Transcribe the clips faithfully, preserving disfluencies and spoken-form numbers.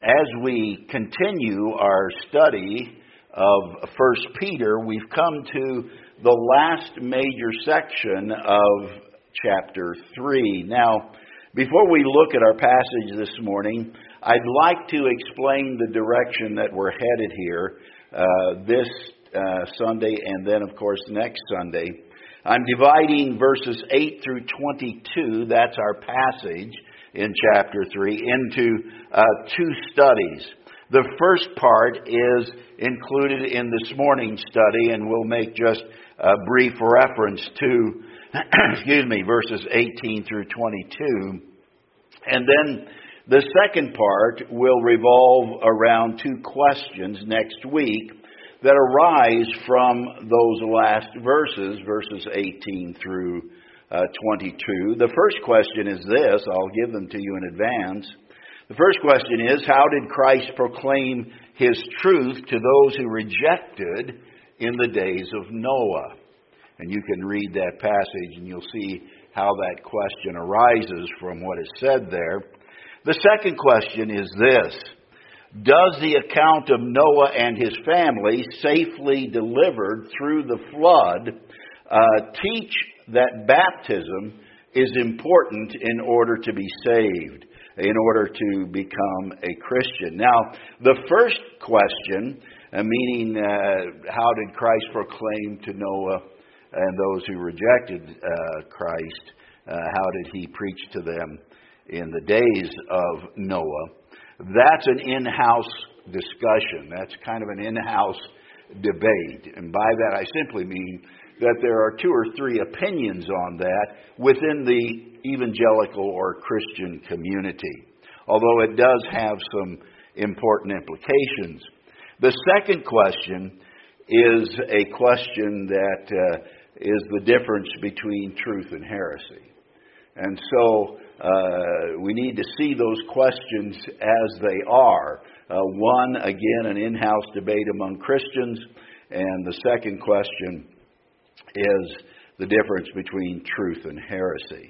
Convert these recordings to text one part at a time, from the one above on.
as we continue our study of First Peter, we've come to the last major section of chapter three. Now, before we look at our passage this morning, I'd like to explain the direction that we're headed here uh, this uh, Sunday and then, of course, next Sunday. I'm dividing verses eight through twenty-two, that's our passage in chapter three, into uh, two studies. The first part is included in this morning's study, and we'll make just a brief reference to, excuse me, verses eighteen through twenty-two. And then the second part will revolve around two questions next week that arise from those last verses, verses eighteen through uh, twenty-two. The first question is this. I'll give them to you in advance. The first question is, how did Christ proclaim His truth to those who rejected in the days of Noah? And you can read that passage and you'll see how that question arises from what is said there. The second question is this. Does the account of Noah and his family, safely delivered through the flood, uh, teach that baptism is important in order to be saved, in order to become a Christian? Now, the first question, uh, meaning uh, how did Christ proclaim to Noah and those who rejected uh, Christ, uh, how did He preach to them in the days of Noah? That's an in-house discussion. That's kind of an in-house debate. And by that I simply mean that there are two or three opinions on that within the evangelical or Christian community, although it does have some important implications. The second question is a question that uh, is the difference between truth and heresy. And so uh, we need to see those questions as they are. Uh, one, again, an in-house debate among Christians, and the second question is the difference between truth and heresy.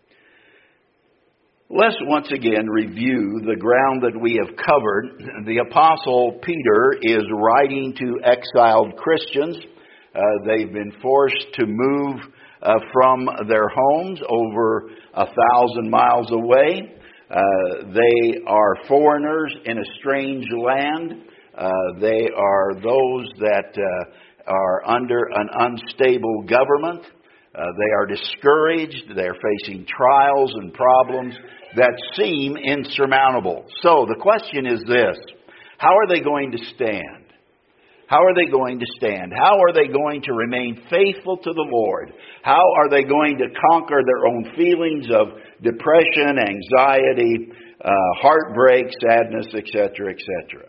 Let's once again review the ground that we have covered. The Apostle Peter is writing to exiled Christians. Uh, they've been forced to move uh, from their homes over a thousand miles away. Uh, they are foreigners in a strange land. Uh, they are those that uh, are under an unstable government. Uh, they are discouraged. They're facing trials and problems that seem insurmountable. So the question is this: how are they going to stand? How are they going to stand? How are they going to remain faithful to the Lord? How are they going to conquer their own feelings of depression, anxiety, uh, heartbreak, sadness, et cetera, et cetera?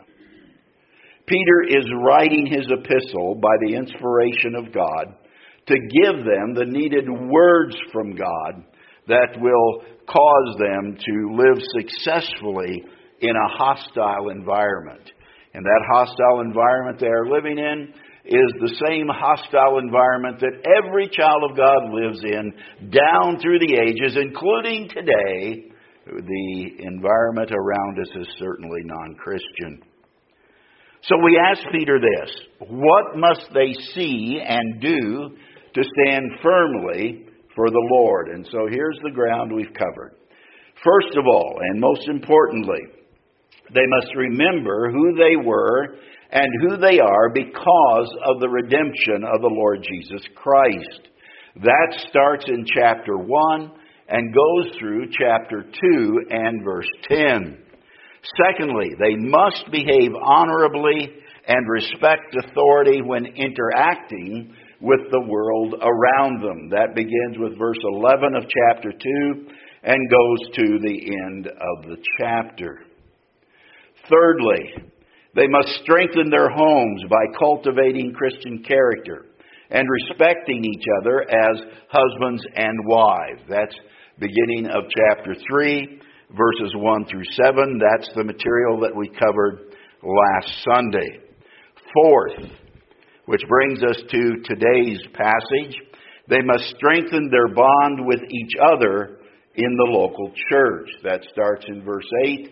Peter is writing his epistle by the inspiration of God to give them the needed words from God that will cause them to live successfully in a hostile environment. And that hostile environment they are living in is the same hostile environment that every child of God lives in down through the ages, including today. The environment around us is certainly non-Christian. So we ask Peter this: what must they see and do to stand firmly for the Lord? And so here's the ground we've covered. First of all, and most importantly, they must remember who they were and who they are because of the redemption of the Lord Jesus Christ. That starts in chapter one and goes through chapter two and verse ten. Secondly, they must behave honorably and respect authority when interacting with the world around them. That begins with verse eleven of chapter two and goes to the end of the chapter. Thirdly, they must strengthen their homes by cultivating Christian character and respecting each other as husbands and wives. That's beginning of chapter three, verses one through seven. That's the material that we covered last Sunday. Fourth, which brings us to today's passage, they must strengthen their bond with each other in the local church. That starts in verse eight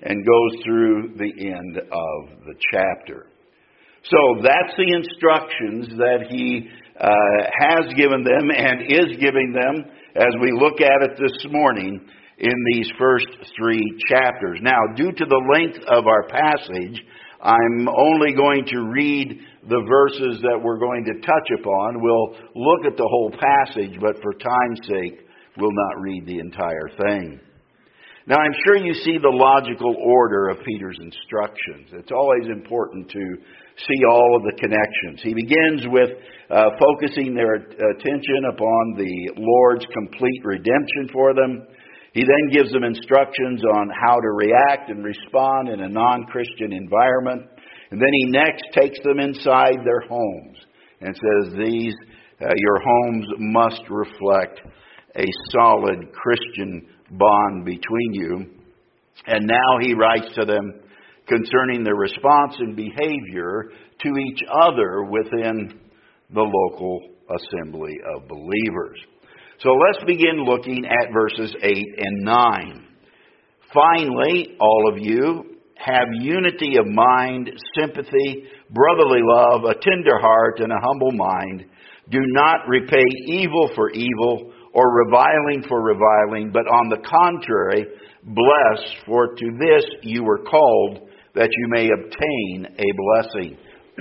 and goes through the end of the chapter. So that's the instructions that he uh, has given them and is giving them as we look at it this morning in these first three chapters. Now, due to the length of our passage, I'm only going to read the verses that we're going to touch upon. We'll look at the whole passage, but for time's sake, we'll not read the entire thing. Now, I'm sure you see the logical order of Peter's instructions. It's always important to see all of the connections. He begins with uh, focusing their attention upon the Lord's complete redemption for them. He then gives them instructions on how to react and respond in a non-Christian environment. And then he next takes them inside their homes and says, these, uh, your homes must reflect a solid Christian bond between you. And now he writes to them concerning their response and behavior to each other within the local assembly of believers. So let's begin looking at verses eight and nine. Finally, all of you, have unity of mind, sympathy, brotherly love, a tender heart, and a humble mind. Do not repay evil for evil or reviling for reviling, but on the contrary, bless, for to this you were called, that you may obtain a blessing.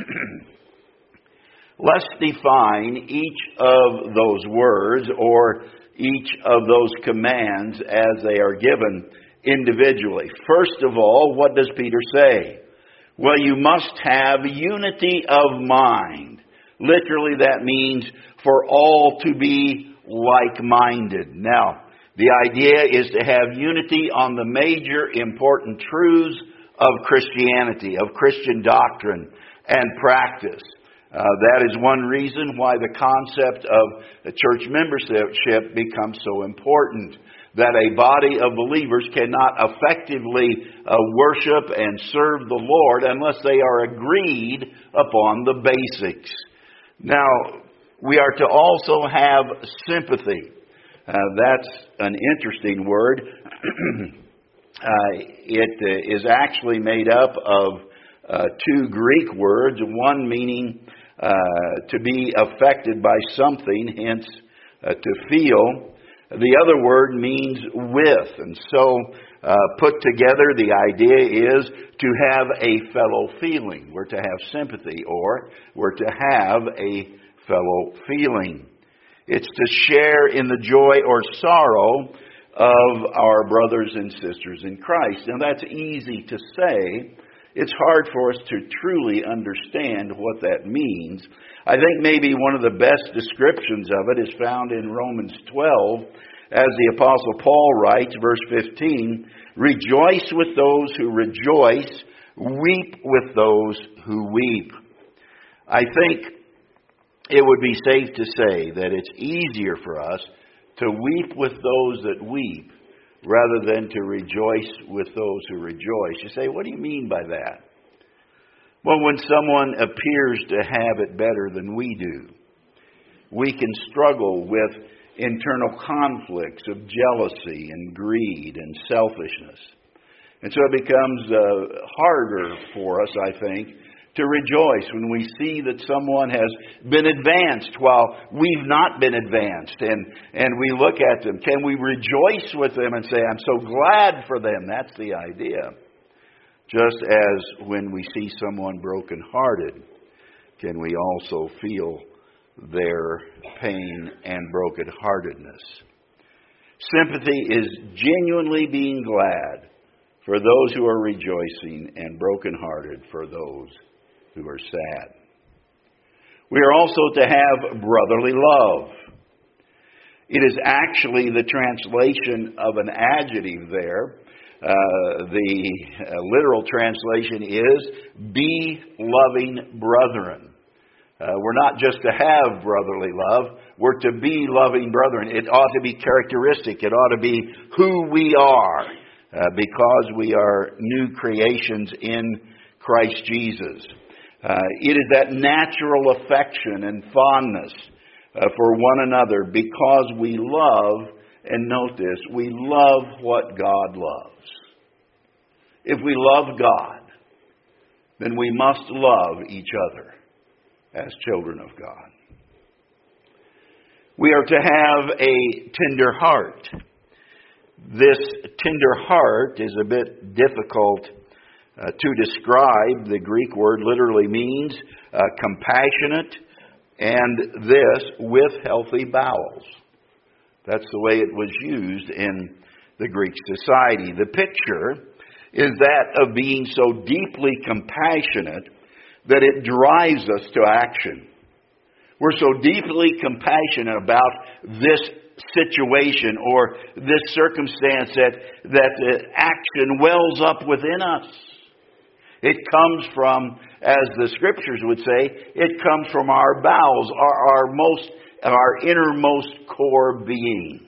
Let's define each of those words or each of those commands as they are given individually. First of all, what does Peter say? Well, you must have unity of mind. Literally, that means for all to be like-minded. Now, the idea is to have unity on the major important truths of Christianity, of Christian doctrine and practice. Uh, that is one reason why the concept of a church membership becomes so important. That a body of believers cannot effectively uh, worship and serve the Lord unless they are agreed upon the basics. Now, we are to also have sympathy. Uh, that's an interesting word. uh, it uh, is actually made up of uh, two Greek words, one meaning uh, to be affected by something, hence uh, to feel. The other word means with. And so, uh, put together, the idea is to have a fellow feeling. We're to have sympathy, or we're to have a fellow feeling. It's to share in the joy or sorrow of our brothers and sisters in Christ. Now, that's easy to say. It's hard for us to truly understand what that means. I think maybe one of the best descriptions of it is found in Romans twelve, as the Apostle Paul writes, verse fifteen, rejoice with those who rejoice, weep with those who weep. I think it would be safe to say that it's easier for us to weep with those that weep rather than to rejoice with those who rejoice. You say, what do you mean by that? Well, when someone appears to have it better than we do, we can struggle with internal conflicts of jealousy and greed and selfishness. And so it becomes uh, harder for us, I think, to rejoice when we see that someone has been advanced while we've not been advanced. And, and we look at them. Can we rejoice with them and say, I'm so glad for them? That's the idea. Just as when we see someone brokenhearted, can we also feel their pain and brokenheartedness? Sympathy is genuinely being glad for those who are rejoicing and brokenhearted for those who are sad. We are also to have brotherly love. It is actually the translation of an adjective there. Uh, the uh, literal translation is, be loving brethren. Uh, we're not just to have brotherly love, we're to be loving brethren. It ought to be characteristic. It ought to be who we are uh, because we are new creations in Christ Jesus. Uh, it is that natural affection and fondness uh, for one another because we love, and note this, we love what God loves. if we love God, then we must love each other as children of God. We are to have a tender heart. This tender heart is a bit difficult uh, to describe. The Greek word literally means uh, compassionate, and this with healthy bowels. That's the way it was used in the Greek society. The picture is that of being so deeply compassionate that it drives us to action. We're so deeply compassionate about this situation or this circumstance that, that the action wells up within us. It comes from, as the Scriptures would say, it comes from our bowels, our, our most, our innermost core being.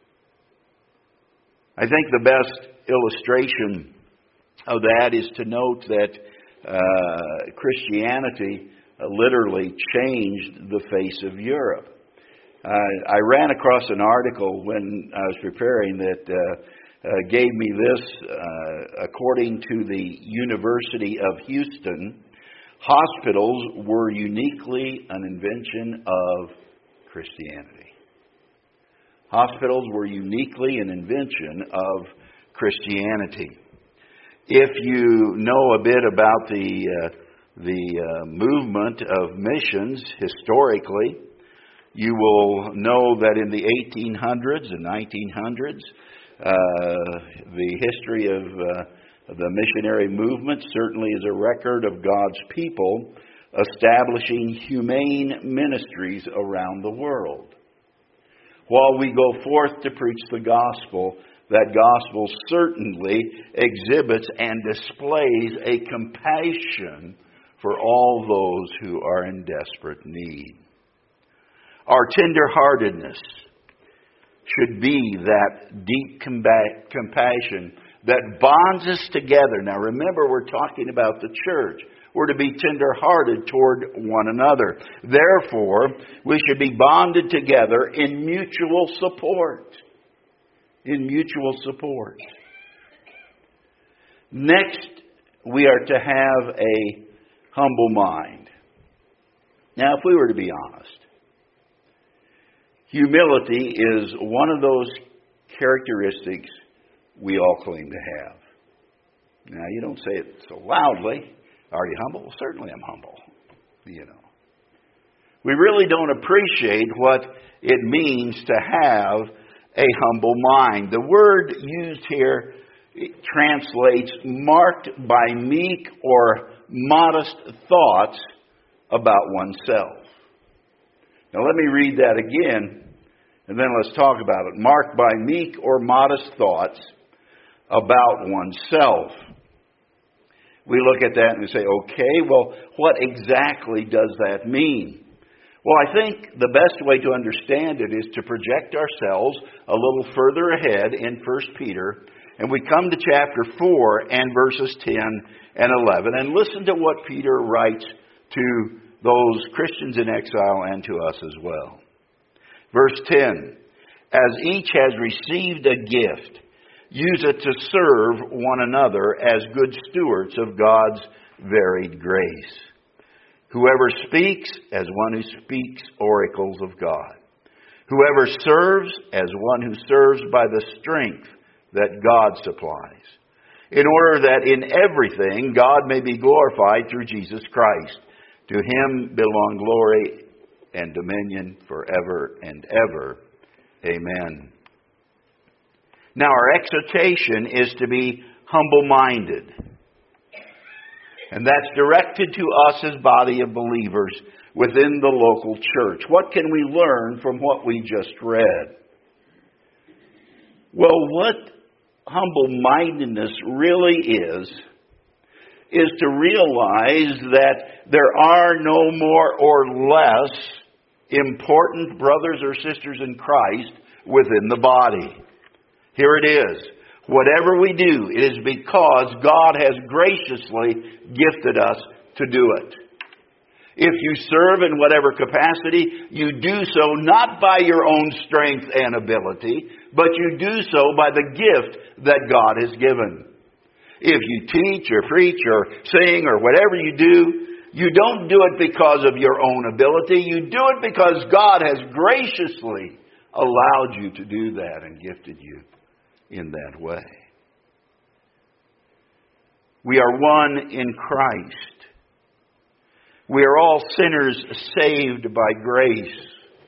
I think the best illustration of that is to note that uh, Christianity uh, literally changed the face of Europe. Uh, I ran across an article when I was preparing that uh, uh, gave me this. Uh, according to the University of Houston, hospitals were uniquely an invention of Christianity. Hospitals were uniquely an invention of Christianity. If you know a bit about the uh, the uh, movement of missions historically, you will know that in the eighteen hundreds and nineteen hundreds, uh, the history of uh, the missionary movement certainly is a record of God's people establishing humane ministries around the world. While we go forth to preach the gospel, that gospel certainly exhibits and displays a compassion for all those who are in desperate need. Our tenderheartedness should be that deep combat, compassion that bonds us together. Now remember, we're talking about the church. We're to be tenderhearted toward one another. Therefore, we should be bonded together in mutual support. In mutual support. Next, we are to have a humble mind. Now, if we were to be honest, humility is one of those characteristics we all claim to have. Now, you don't say it so loudly. Are you humble? Well, certainly I'm humble. You know. We really don't appreciate what it means to have a humble mind. The word used here translates marked by meek or modest thoughts about oneself. Now let me read that again, and then let's talk about it. Marked by meek or modest thoughts about oneself. We look at that and we say, okay, well, what exactly does that mean? Well, I think the best way to understand it is to project ourselves a little further ahead in First Peter, and we come to chapter four and verses ten and eleven, and listen to what Peter writes to those Christians in exile and to us as well. Verse ten, as each has received a gift, use it to serve one another as good stewards of God's varied grace. Whoever speaks, as one who speaks oracles of God. Whoever serves, as one who serves by the strength that God supplies. In order that in everything God may be glorified through Jesus Christ. To Him belong glory and dominion forever and ever. Amen. Now our exhortation is to be humble-minded. And that's directed to us as body of believers within the local church. What can we learn from what we just read? Well, what humble-mindedness really is, is to realize that there are no more or less important brothers or sisters in Christ within the body. Here it is. Whatever we do, it is because God has graciously gifted us to do it. If you serve in whatever capacity, you do so not by your own strength and ability, but you do so by the gift that God has given. If you teach or preach or sing or whatever you do, you don't do it because of your own ability. You do it because God has graciously allowed you to do that and gifted you in that way. We are one in Christ. We are all sinners saved by grace.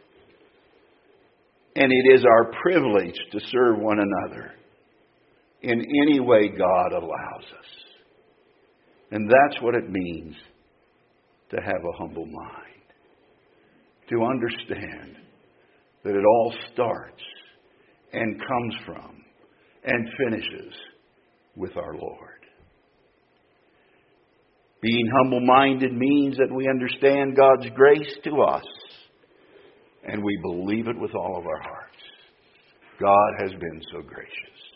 And it is our privilege to serve one another in any way God allows us. And that's what it means to have a humble mind. To understand that it all starts and comes from and finishes with our Lord. Being humble-minded means that we understand God's grace to us and we believe it with all of our hearts. God has been so gracious.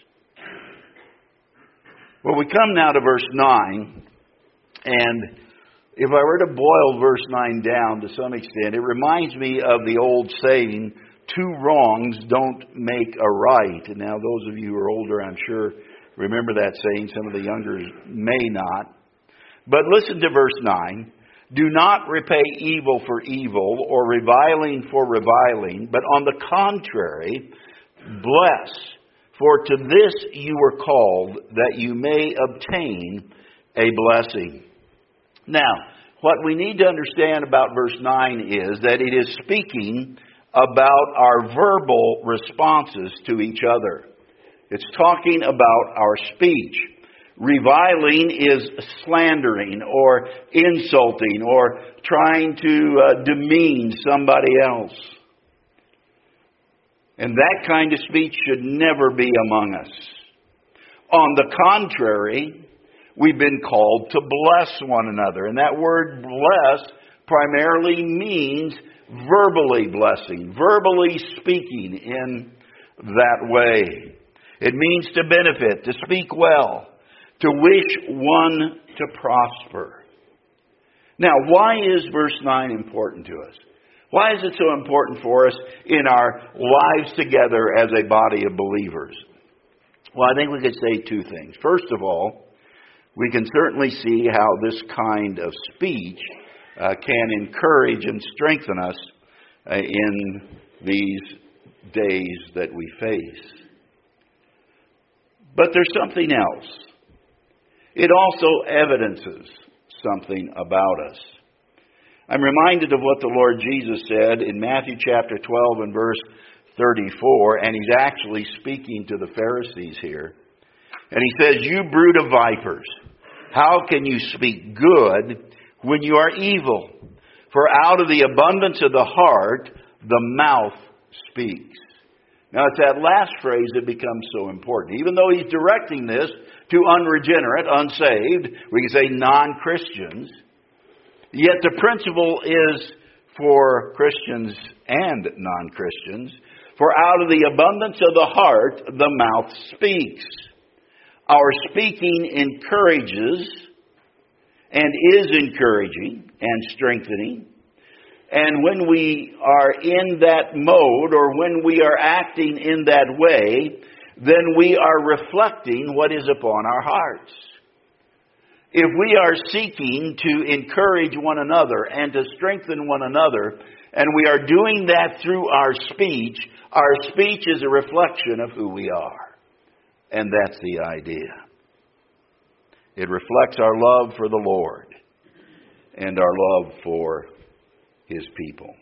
Well, we come now to verse nine, and if I were to boil verse nine down to some extent, it reminds me of the old saying, two wrongs don't make a right. And now those of you who are older, I'm sure, remember that saying. Some of the younger may not. But listen to verse nine. Do not repay evil for evil or reviling for reviling, but on the contrary, bless. For to this you were called, that you may obtain a blessing. Now, what we need to understand about verse nine is that it is speaking about our verbal responses to each other. It's talking about our speech. Reviling is slandering or insulting or trying to uh, demean somebody else. And that kind of speech should never be among us. On the contrary, we've been called to bless one another. And that word bless primarily means verbally blessing, verbally speaking in that way. It means to benefit, to speak well, to wish one to prosper. Now, why is verse nine important to us? Why is it so important for us in our lives together as a body of believers? Well, I think we could say two things. First of all, we can certainly see how this kind of speech uh, can encourage and strengthen us uh, in these days that we face. But there's something else. It also evidences something about us. I'm reminded of what the Lord Jesus said in Matthew chapter twelve and verse thirty-four, and he's actually speaking to the Pharisees here. And he says, "You brood of vipers, how can you speak good when you are evil? For out of the abundance of the heart, the mouth speaks." Now, it's that last phrase that becomes so important. Even though he's directing this to unregenerate, unsaved, we can say non-Christians, yet the principle is for Christians and non-Christians. For out of the abundance of the heart, the mouth speaks. Our speaking encourages and is encouraging and strengthening. And when we are in that mode, or when we are acting in that way, then we are reflecting what is upon our hearts. If we are seeking to encourage one another and to strengthen one another, and we are doing that through our speech, our speech is a reflection of who we are. And that's the idea. It reflects our love for the Lord and our love for His people.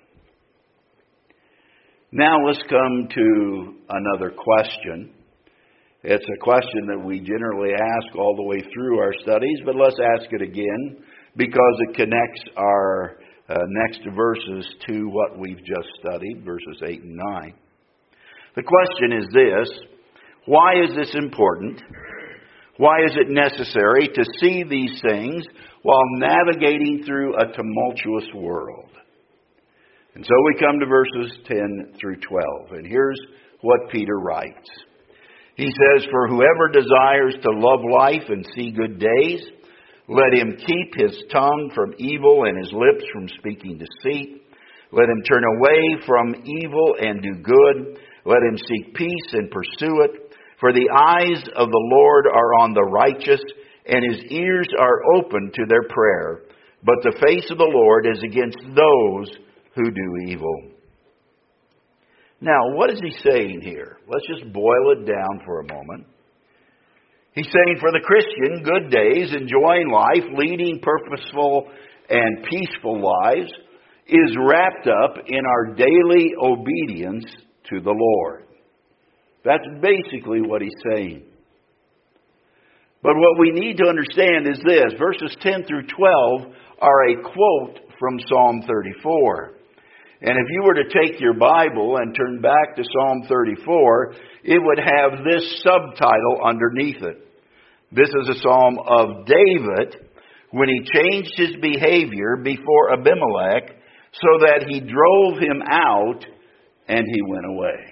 Now let's come to another question. It's a question that we generally ask all the way through our studies, but let's ask it again because it connects our uh, next verses to what we've just studied, verses eight and nine. The question is this: why is this important? Why is it necessary to see these things while navigating through a tumultuous world? And so we come to verses ten through twelve, and here's what Peter writes. He says, "For whoever desires to love life and see good days, let him keep his tongue from evil and his lips from speaking deceit. Let him turn away from evil and do good. Let him seek peace and pursue it. For the eyes of the Lord are on the righteous, and his ears are open to their prayer. But the face of the Lord is against those who do evil. Now, what is he saying here? Let's just boil it down for a moment. He's saying for the Christian, good days, enjoying life, leading purposeful and peaceful lives, is wrapped up in our daily obedience to the Lord. That's basically what he's saying. But what we need to understand is this. Verses ten through twelve are a quote from Psalm thirty-four. And if you were to take your Bible and turn back to Psalm thirty-four, it would have this subtitle underneath it. This is a psalm of David when he changed his behavior before Abimelech so that he drove him out and he went away.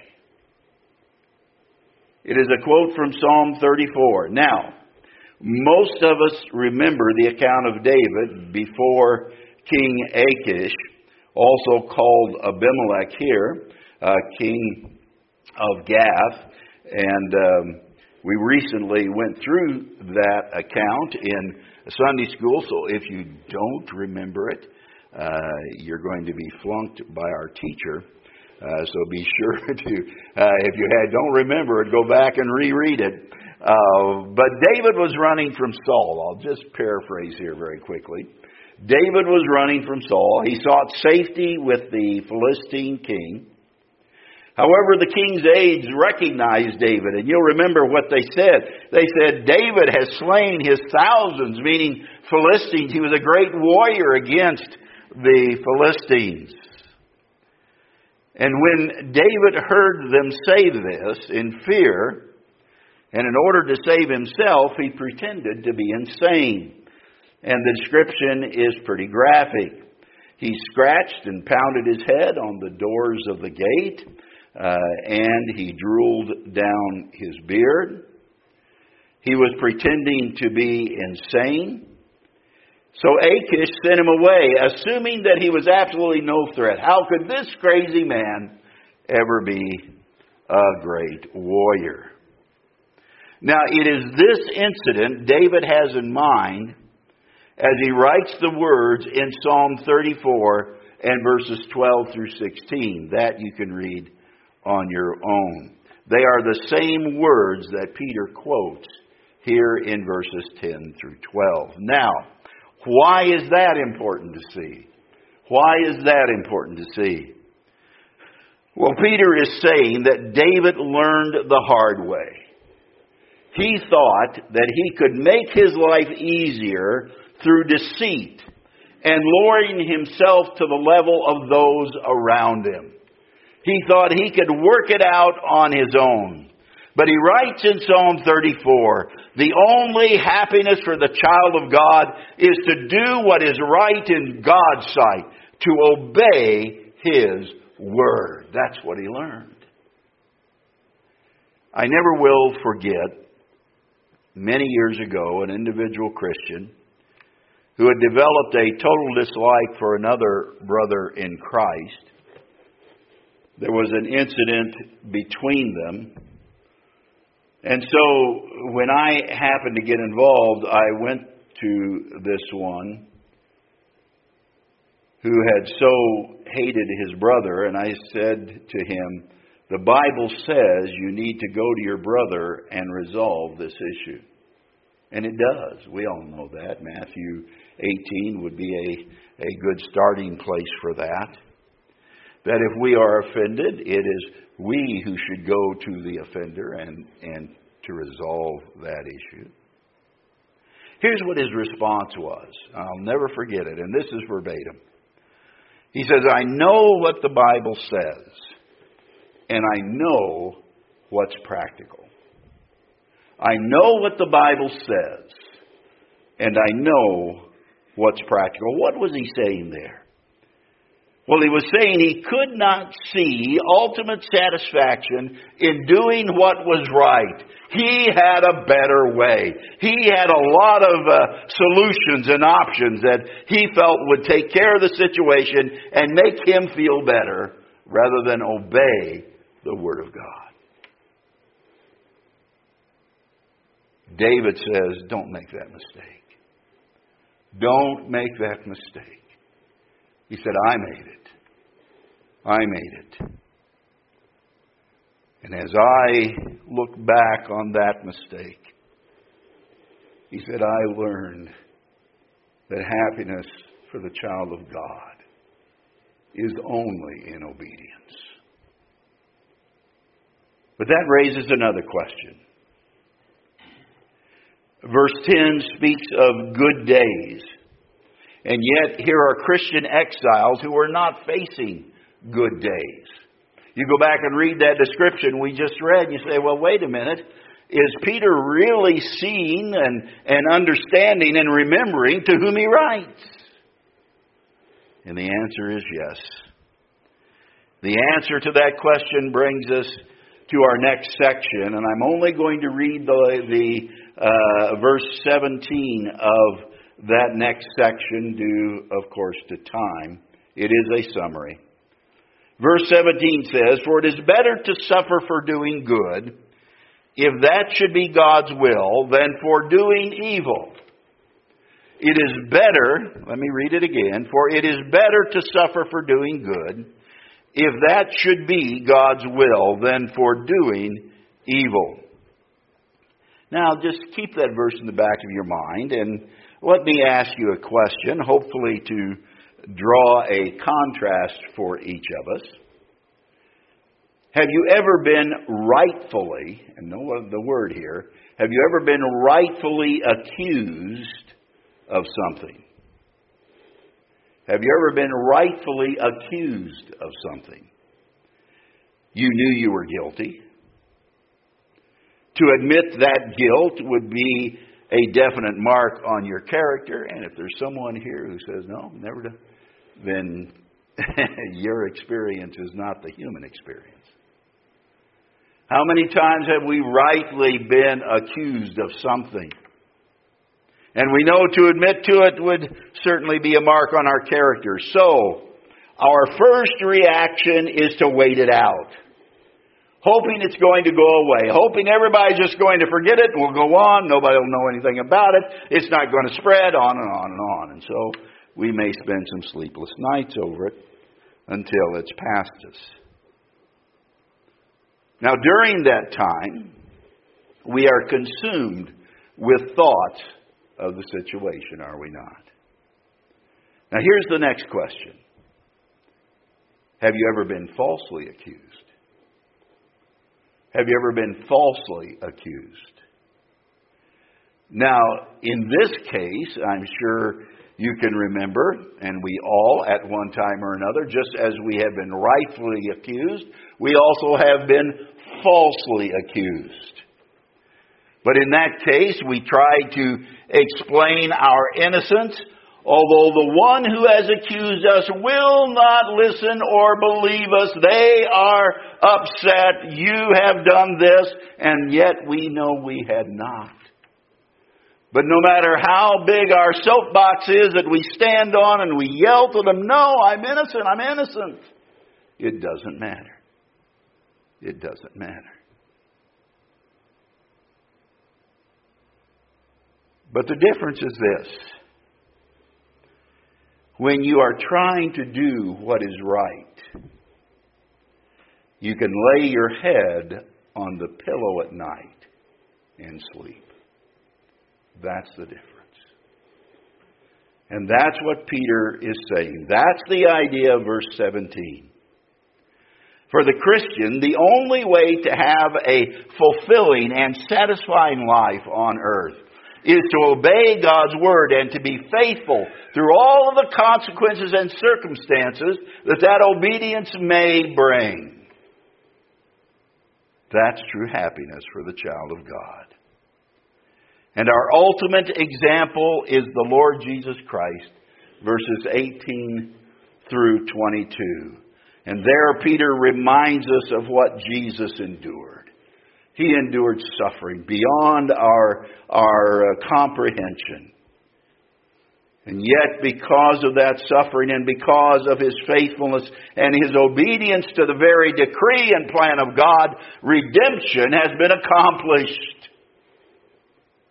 It is a quote from Psalm thirty-four. Now, most of us remember the account of David before King Achish, also called Abimelech here, uh, king of Gath. And um, we recently went through that account in Sunday school, so if you don't remember it, uh, you're going to be flunked by our teacher. Uh, so be sure to, uh, if you had, don't remember it, go back and reread it. Uh, but David was running from Saul. I'll just paraphrase here very quickly. David was running from Saul. He sought safety with the Philistine king. However, the king's aides recognized David, and you'll remember what they said. They said, David has slain his thousands, meaning Philistines. He was a great warrior against the Philistines. And when David heard them say this in fear, and in order to save himself, he pretended to be insane. And the description is pretty graphic. He scratched and pounded his head on the doors of the gate, uh, and he drooled down his beard. He was pretending to be insane. So Achish sent him away, assuming that he was absolutely no threat. How could this crazy man ever be a great warrior? Now, it is this incident David has in mind as he writes the words in Psalm thirty-four and verses twelve through sixteen. That you can read on your own. They are the same words that Peter quotes here in verses ten through twelve. Now, why is that important to see? Why is that important to see? Well, Peter is saying that David learned the hard way. He thought that he could make his life easier through deceit and lowering himself to the level of those around him. He thought he could work it out on his own. But he writes in Psalm thirty-four, the only happiness for the child of God is to do what is right in God's sight, to obey His word. That's what he learned. I never will forget, many years ago, an individual Christian who had developed a total dislike for another brother in Christ. There was an incident between them. And so when I happened to get involved, I went to this one who had so hated his brother, and I said to him, the Bible says you need to go to your brother and resolve this issue. And it does. We all know that. Matthew eighteen would be a, a good starting place for that. That if we are offended, it is we who should go to the offender and, and to resolve that issue. Here's what his response was. I'll never forget it, and this is verbatim. He says, I know what the Bible says, and I know what's practical. I know what the Bible says, and I know what's practical. What was he saying there? Well, he was saying he could not see ultimate satisfaction in doing what was right. He had a better way. He had a lot of uh, solutions and options that he felt would take care of the situation and make him feel better rather than obey the Word of God. David says, don't make that mistake. Don't make that mistake. He said, I made it. I made it. And as I look back on that mistake, he said, I learned that happiness for the child of God is only in obedience. But that raises another question. Verse ten speaks of good days. And yet here are Christian exiles who are not facing good days. You go back and read that description we just read and you say, well, wait a minute. Is Peter really seeing and, and understanding and remembering to whom he writes? And the answer is yes. The answer to that question brings us to our next section. And I'm only going to read the, the uh, verse seventeen of that next section due, of course, to time. It is a summary. Verse seventeen says, for it is better to suffer for doing good, if that should be God's will, than for doing evil. It is better, let me read it again, for it is better to suffer for doing good, if that should be God's will, than for doing evil. Now, just keep that verse in the back of your mind, and let me ask you a question, hopefully to draw a contrast for each of us. Have you ever been rightfully, and know the word here, have you ever been rightfully accused of something? Have you ever been rightfully accused of something? You knew you were guilty. To admit that guilt would be a definite mark on your character, and if there's someone here who says, no, never done, then your experience is not the human experience. How many times have we rightly been accused of something? And we know to admit to it would certainly be a mark on our character. So, our first reaction is to wait it out. Hoping it's going to go away. Hoping everybody's just going to forget it and we'll go on. Nobody will know anything about it. It's not going to spread on and on and on. And so we may spend some sleepless nights over it until it's past us. Now during that time, we are consumed with thoughts of the situation, are we not? Now here's the next question. Have you ever been falsely accused? Have you ever been falsely accused? Now, in this case, I'm sure you can remember, and we all at one time or another, just as we have been rightfully accused, we also have been falsely accused. But in that case, we try to explain our innocence, although the one who has accused us will not listen or believe us. They are upset. You have done this, and yet we know we had not. But no matter how big our soapbox is that we stand on and we yell to them, no, I'm innocent, I'm innocent. It doesn't matter. It doesn't matter. But the difference is this. When you are trying to do what is right, you can lay your head on the pillow at night and sleep. That's the difference. And that's what Peter is saying. That's the idea of verse seventeen. For the Christian, the only way to have a fulfilling and satisfying life on earth is to obey God's word and to be faithful through all of the consequences and circumstances that that obedience may bring. That's true happiness for the child of God. And our ultimate example is the Lord Jesus Christ, verses eighteen through twenty-two. And there Peter reminds us of what Jesus endured. He endured suffering beyond our, our uh, comprehension. And yet, because of that suffering and because of His faithfulness and His obedience to the very decree and plan of God, redemption has been accomplished.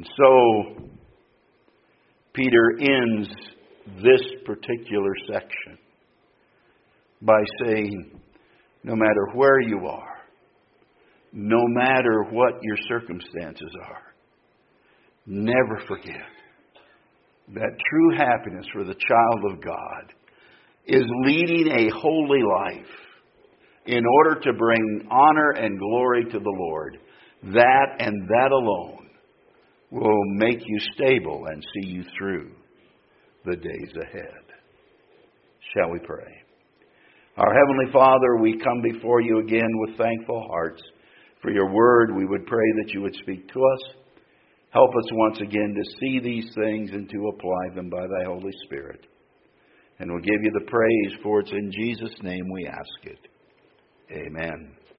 And so, Peter ends this particular section by saying, no matter where you are, no matter what your circumstances are, never forget that true happiness for the child of God is leading a holy life in order to bring honor and glory to the Lord. That and that alone will make you stable and see you through the days ahead. Shall we pray? Our Heavenly Father, we come before you again with thankful hearts for your word. We would pray that you would speak to us. Help us once again to see these things and to apply them by thy Holy Spirit. And we'll give you the praise, for it's in Jesus' name we ask it. Amen.